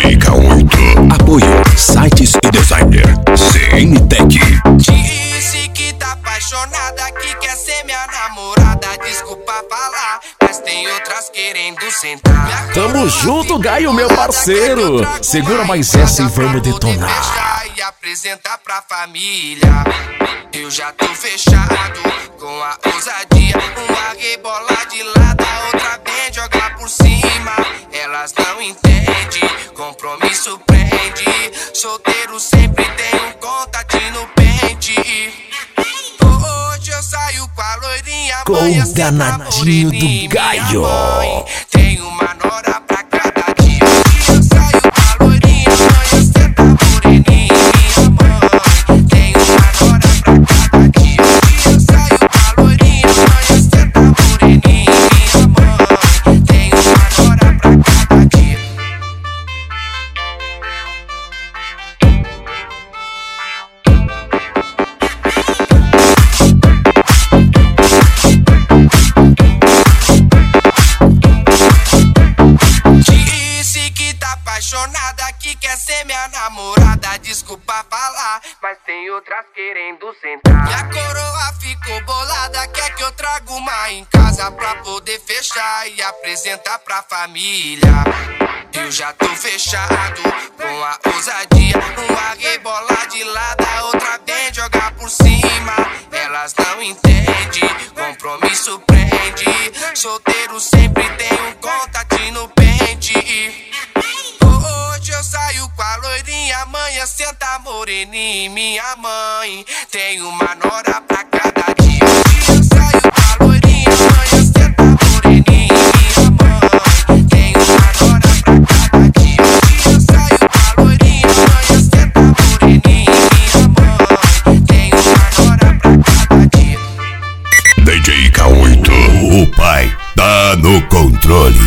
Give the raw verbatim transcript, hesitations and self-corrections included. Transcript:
J K oito. Apoio sites e designer C N Tech. Disse que tá apaixonada, que quer ser minha namorada. Desculpa falar, mas tem outras querendo sentar. Tamo junto, Gaio, meu parceiro. Segura mais essa e vamos detonar. E apresentar pra família. Eu já tô fechado com a ousadia. Uma rebola de lado, a outra vem jogar por cima. Elas não entendem, compromisso prende. Solteiro sempre tem um contatinho no pente. Hoje eu saio com a loirinha, com o danadinho do Gaio. Tem uma nora pra cada dia. Eu saio com a loirinha, amanhã cê tá moreninha. Minha mãe, tem uma nora pra cada dia. Eu saio com a loirinha, amanhã cê tá moreninha. Minha mãe, tem uma nora pra cada dia. Disse que tá apaixonada, que quer ser minha namorada. Desculpa falar, mas tem outras querendo sentar. E a coroa ficou bolada, quer que eu traga uma em casa pra poder fechar e apresentar pra família. Eu já tô fechado com a ousadia. Uma rebola de lado, a outra vem jogar por cima. Elas não entendem, compromisso prende. Solteiro sempre tem um contatinho no pente. Hoje eu saio com a loirinha, amanhã senta moreninha. Minha mãe tem uma nora pra cada dia. Eu saio com a loirinha, amanhã senta moreninha. Minha mãe tem uma nora pra cada dia. Eu saio com a loirinha, amanhã senta moreninha. Minha mãe tem uma nora pra cada dia. D J K oito. O pai tá no controle.